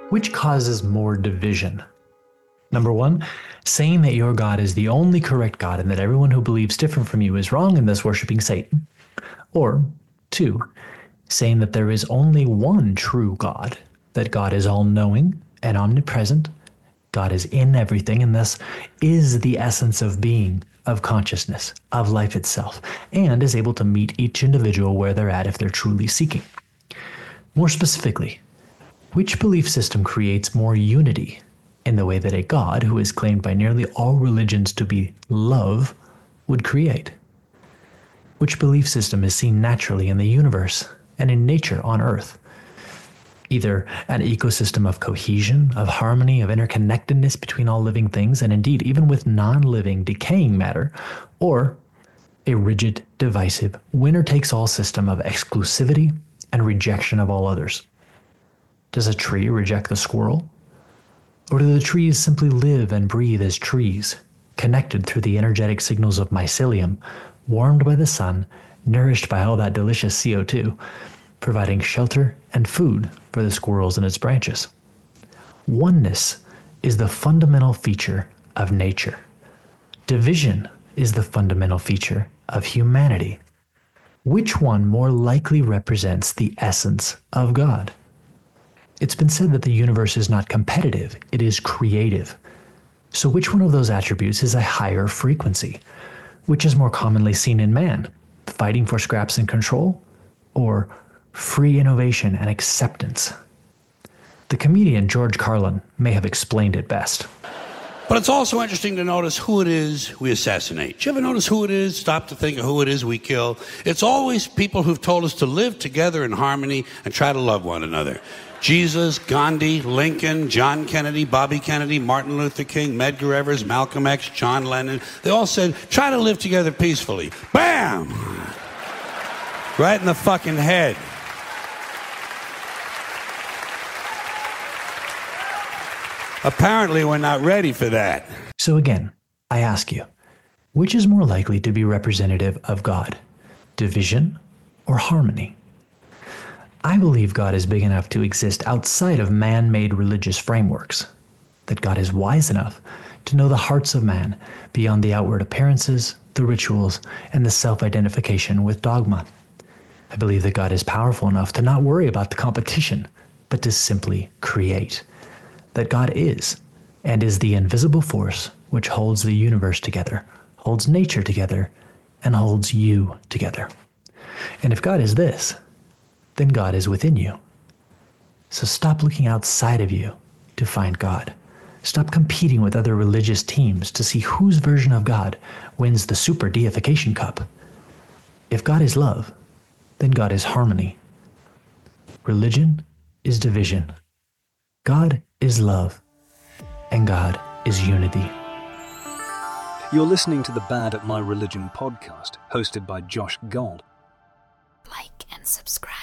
Which causes more division? Number one, saying that your God is the only correct God and that everyone who believes different from you is wrong and thus worshiping Satan. Or two, saying that there is only one true God, that God is all-knowing and omnipresent, God is in everything and thus is the essence of being, of consciousness, of life itself, and is able to meet each individual where they're at if they're truly seeking. More specifically, which belief system creates more unity in the way that a God who is claimed by nearly all religions to be love would create? Which belief system is seen naturally in the universe and in nature on Earth? Either an ecosystem of cohesion, of harmony, of interconnectedness between all living things, and indeed even with non-living decaying matter, or a rigid, divisive, winner-takes-all system of exclusivity and rejection of all others. Does a tree reject the squirrel? Or do the trees simply live and breathe as trees, connected through the energetic signals of mycelium, warmed by the sun, nourished by all that delicious CO2, providing shelter and food for the squirrels in its branches? Oneness is the fundamental feature of nature. Division is the fundamental feature of humanity. Which one more likely represents the essence of God? It's been said that the universe is not competitive, it is creative. So which one of those attributes is a higher frequency? Which is more commonly seen in man, fighting for scraps and control, or free innovation and acceptance? The comedian George Carlin may have explained it best. But it's also interesting to notice who it is we assassinate. Do you ever notice who it is? Stop to think of who it is we kill. It's always people who've told us to live together in harmony and try to love one another. Jesus, Gandhi, Lincoln, John Kennedy, Bobby Kennedy, Martin Luther King, Medgar Evers, Malcolm X, John Lennon. They all said, try to live together peacefully. Bam! Right in the fucking head. Apparently, we're not ready for that. So again, I ask you, which is more likely to be representative of God? Division or harmony? I believe God is big enough to exist outside of man-made religious frameworks, that God is wise enough to know the hearts of man beyond the outward appearances, the rituals, and the self-identification with dogma. I believe that God is powerful enough to not worry about the competition, but to simply create. That God is, and is the invisible force which holds the universe together, holds nature together, and holds you together. And if God is this, then God is within you. So stop looking outside of you to find God. Stop competing with other religious teams to see whose version of God wins the super deification cup. If God is love, then God is harmony. Religion is division. God is love, and God is unity. You're listening to the Bad at My Religion podcast, hosted by Josh Gold. Like and subscribe.